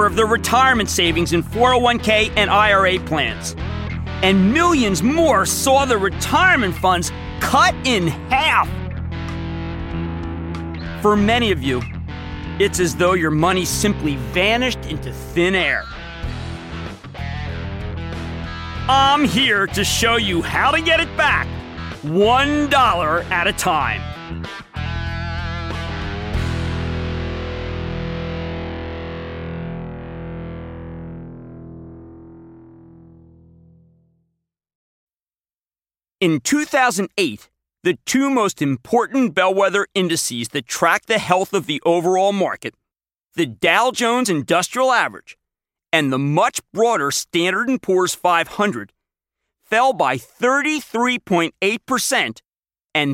of their retirement savings in 401k and IRA plans. And millions more saw their retirement funds cut in half. For many of you, it's as though your money simply vanished into thin air. I'm here to show you how to get it back, $1 at a time. In 2008, the two most important bellwether indices that track the health of the overall market, the Dow Jones Industrial Average and the much broader Standard & Poor's 500, fell by 33.8% and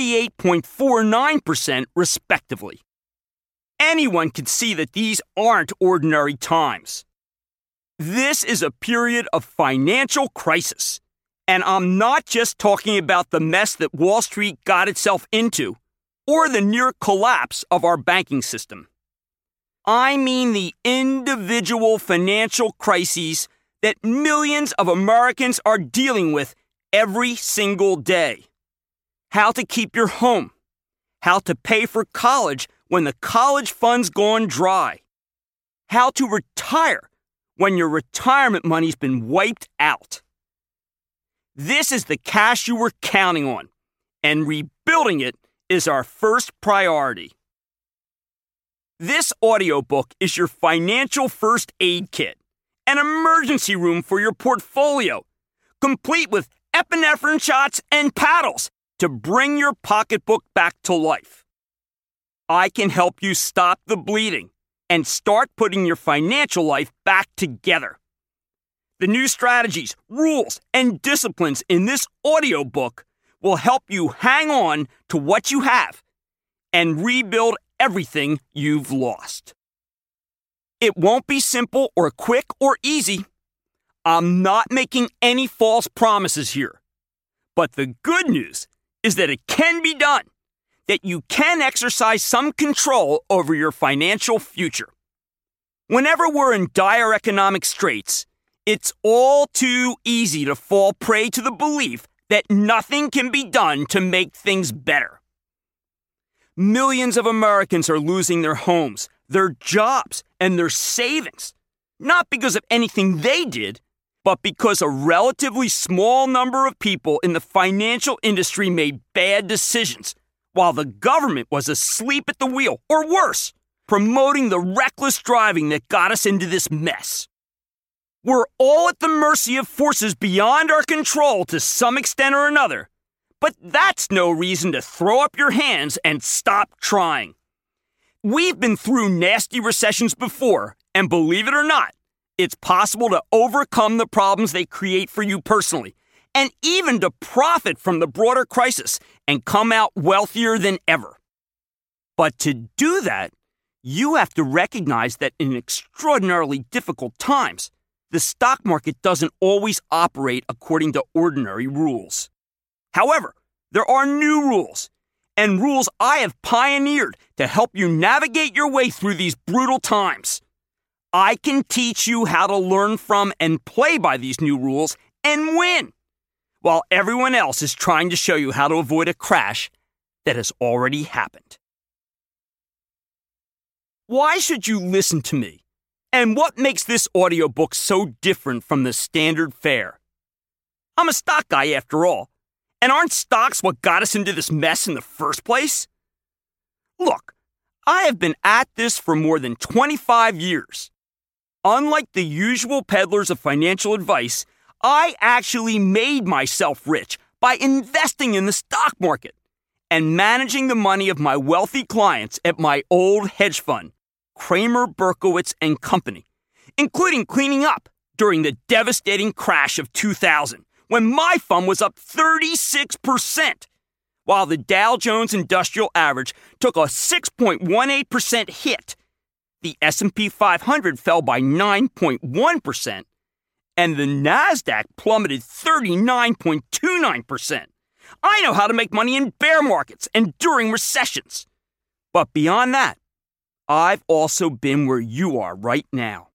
38.49% respectively. Anyone can see that these aren't ordinary times. This is a period of financial crisis. And I'm not just talking about the mess that Wall Street got itself into, or the near collapse of our banking system. I mean the individual financial crises that millions of Americans are dealing with every single day. How to keep your home. How to pay for college when the college fund's gone dry. How to retire when your retirement money's been wiped out. This is the cash you were counting on, and rebuilding it is our first priority. This audiobook is your financial first aid kit, an emergency room for your portfolio, complete with epinephrine shots and paddles to bring your pocketbook back to life. I can help you stop the bleeding and start putting your financial life back together. The new strategies, rules, and disciplines in this audiobook will help you hang on to what you have and rebuild everything you've lost. It won't be simple or quick or easy. I'm not making any false promises here. But the good news is that it can be done, that you can exercise some control over your financial future. Whenever we're in dire economic straits, it's all too easy to fall prey to the belief that nothing can be done to make things better. Millions of Americans are losing their homes, their jobs, and their savings, not because of anything they did, but because a relatively small number of people in the financial industry made bad decisions, while the government was asleep at the wheel, or worse, promoting the reckless driving that got us into this mess. We're all at the mercy of forces beyond our control to some extent or another, but that's no reason to throw up your hands and stop trying. We've been through nasty recessions before, and believe it or not, it's possible to overcome the problems they create for you personally, and even to profit from the broader crisis and come out wealthier than ever. But to do that, you have to recognize that in extraordinarily difficult times, the stock market doesn't always operate according to ordinary rules. However, there are new rules, and rules I have pioneered to help you navigate your way through these brutal times. I can teach you how to learn from and play by these new rules and win, while everyone else is trying to show you how to avoid a crash that has already happened. Why should you listen to me? And what makes this audiobook so different from the standard fare? I'm a stock guy after all, and aren't stocks what got us into this mess in the first place? Look, I have been at this for more than 25 years. Unlike the usual peddlers of financial advice, I actually made myself rich by investing in the stock market and managing the money of my wealthy clients at my old hedge fund, Kramer, Berkowitz and Company, including cleaning up during the devastating crash of 2000, when my fund was up 36%, while the Dow Jones Industrial Average took a 6.18% hit. The S&P 500 fell by 9.1%, and the NASDAQ plummeted 39.29%. I know how to make money in bear markets and during recessions. But beyond that, I've also been where you are right now.